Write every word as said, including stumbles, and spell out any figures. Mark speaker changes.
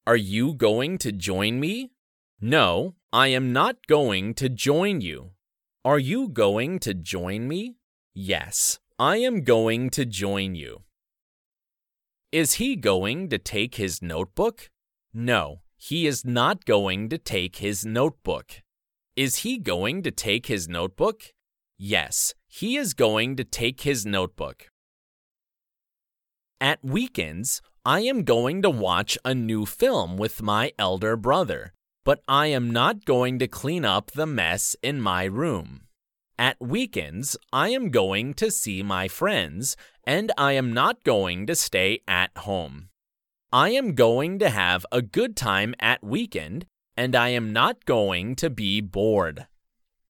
Speaker 1: Are you going to join me? No, I am not going to join you. Are you going to join me? Yes, I am going to join you. Is he going to take his notebook? No, he is not going to take his notebook. Is he going to take his notebook? Yes, he is going to take his notebook. At weekends, I am going to watch a new film with my elder brother, but I am not going to clean up the mess in my room. At weekends, I am going to see my friends, and I am not going to stay at home. I am going to have a good time at weekend, and I am not going to be bored.